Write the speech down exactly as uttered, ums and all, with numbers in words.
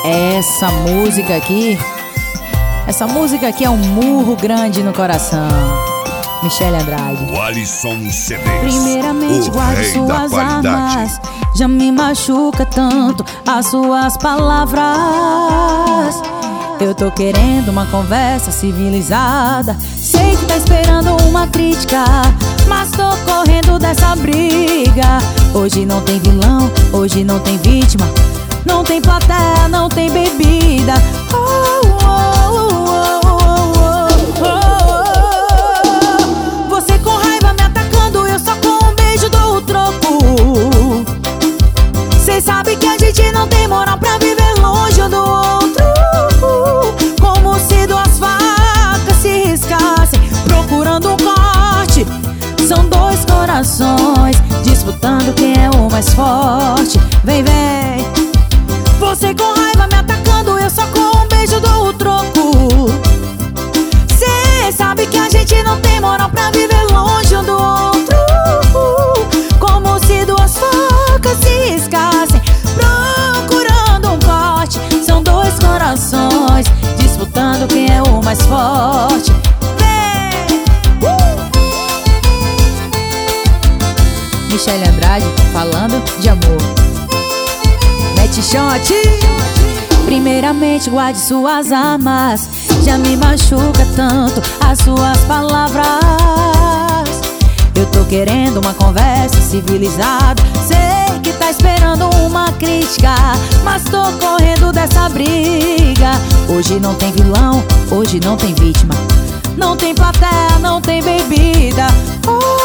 Essa música aqui, essa música aqui é um murro grande no coração. Michele Andrade. O Alisson C Ds, primeiramente, o guarde rei da suas qualidade. armas. Já me machuca tanto as suas palavras. Eu tô querendo uma conversa civilizada. Sei que tá esperando uma crítica, mas tô correndo dessa briga. Hoje não tem vilão, hoje não tem vítima, não tem plateia, não tem bebida. Oh, oh, oh, oh, oh, oh. Você com raiva me atacando, eu só com um beijo dou o troco. Cê sabe que a gente não tem moral pra viver longe um do outro. Como se duas facas se riscassem, procurando um corte. São dois corações disputando quem é o mais forte. Vem, vem. Você com raiva me atacando, eu só com um beijo dou o troco. Cê sabe que a gente não tem moral pra viver longe um do outro. Como se duas facas se riscassem, procurando um corte. São dois corações disputando quem é o mais forte. Vem! Uh! Michele Andrade falando de amor. Mete shot. Primeiramente, guarde suas armas. Já me machuca tanto as suas palavras. Eu tô querendo uma conversa civilizada. Sei que tá esperando uma crítica, mas tô correndo dessa briga. Hoje não tem vilão, hoje não tem vítima, não tem plateia, não tem bebida. Oh,